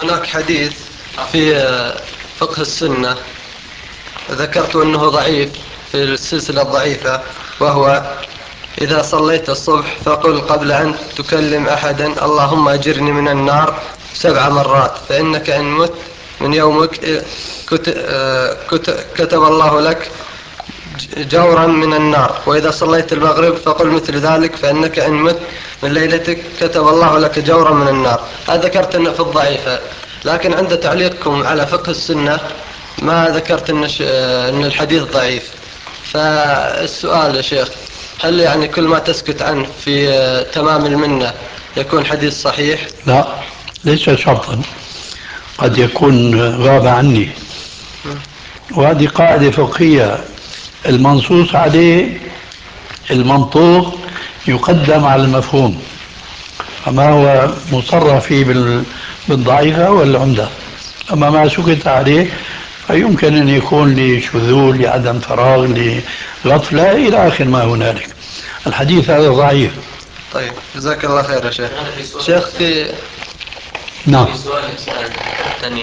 هناك حديث في فقه السنة ذكرت أنه ضعيف في السلسلة الضعيفة، وهو: إذا صليت الصبح فقل قبل أن تكلم أحدا: اللهم أجرني من النار 7 مرات، فإنك إن مت من يومك كتب الله لك جورا من النار. وإذا صليت المغرب فقل مثل ذلك، فإنك إن مت من ليلتك كتب الله لك جورا من النار. هذا ذكرت أنه في الضعيفة، لكن عند تعليقكم على فقه السنة ما ذكرت أن الحديث ضعيف. فالسؤال يا شيخ: هل يعني كل ما تسكت عنه في تمام المنة يكون حديث صحيح؟ لا، ليس شرطا، قد يكون غاب عني، وهذه قاعدة فقهية. المنصوص عليه المنطوق يقدم على المفهوم، فما هو مصرح فيه بالضعيفة والعمدة. أما ما سكت عليه فيمكن أن يكون لشذوذ، لعدم فراغ، لغفلة، إلى آخر ما هنالك. الحديث هذا ضعيف. طيب، جزاك الله خير يا شيخ. شيخ، في نعم. سؤال